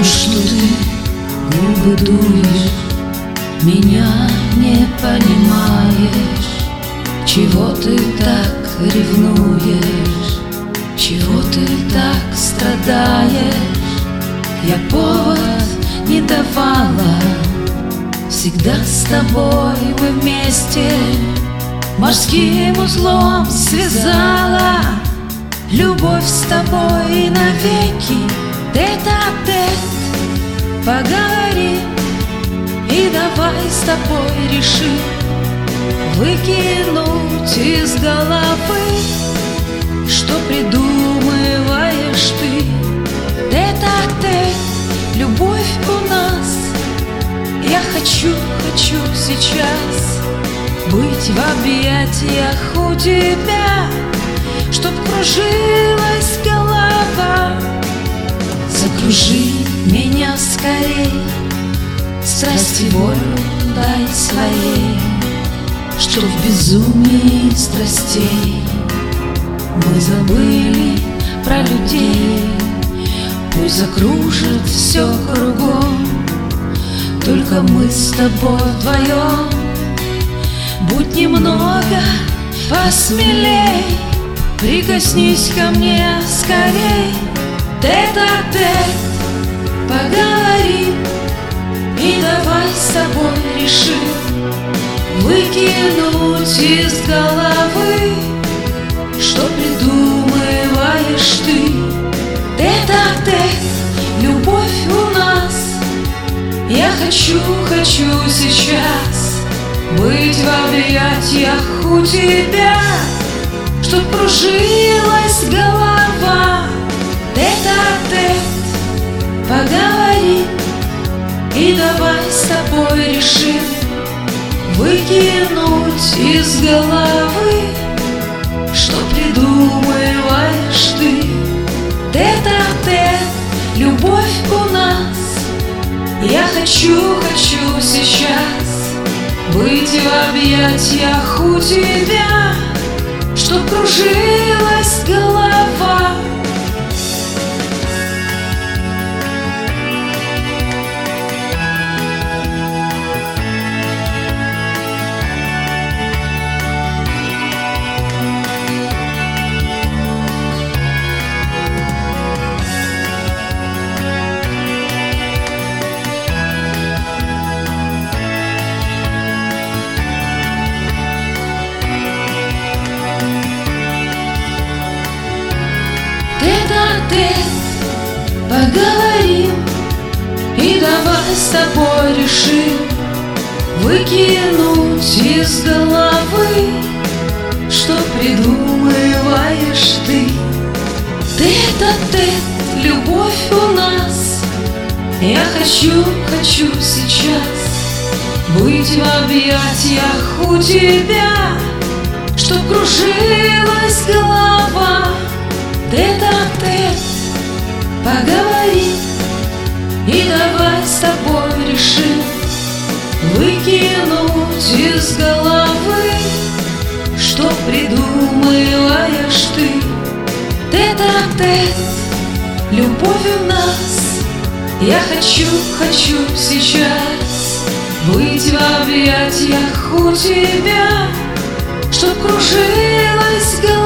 Ну что ты, губы дуешь, меня не понимаешь? Чего ты так ревнуешь? Чего ты так страдаешь? Я повод не давала, всегда с тобой мы вместе, морским узлом связала любовь с тобой навеки. Тет-а-тет поговорим и давай с тобой решим выкинуть из головы, что придумываешь ты. Тет-а-тет, любовь у нас. Я хочу сейчас быть в объятиях у тебя, чтоб кружилась голова. Закружи меня скорей, страсти волю дай своей, чтоб в безумии страстей мы забыли про людей. Пусть закружит все кругом, только мы с тобой вдвоем. Будь немного посмелей, прикоснись ко мне скорей. Тет-а-тет поговорим и давай с тобой решим выкинуть из головы, что придумываешь ты. Тет-а-тет, любовь у нас. Я хочу сейчас быть в объятиях у тебя, чтоб кружилась голова. Тет-а-тет поговорим и давай с тобой решим выкинуть из головы, что придумываешь ты. Тет-а-тет, любовь у нас. Я хочу сейчас быть в объятиях у тебя, чтоб кружилась голова. Тет-а-тет поговорим и давай с тобой решим выкинуть из головы, что придумываешь ты. Тет-а-тет, любовь у нас. Я хочу сейчас быть в объятиях у тебя, чтоб кружилась голова. Тет-а-тет поговорим и давай с тобой решим выкинуть из головы, что придумываешь ты. Тет-а-тет, любовь у нас. Я хочу сейчас быть в объятиях у тебя, чтоб кружилась голова.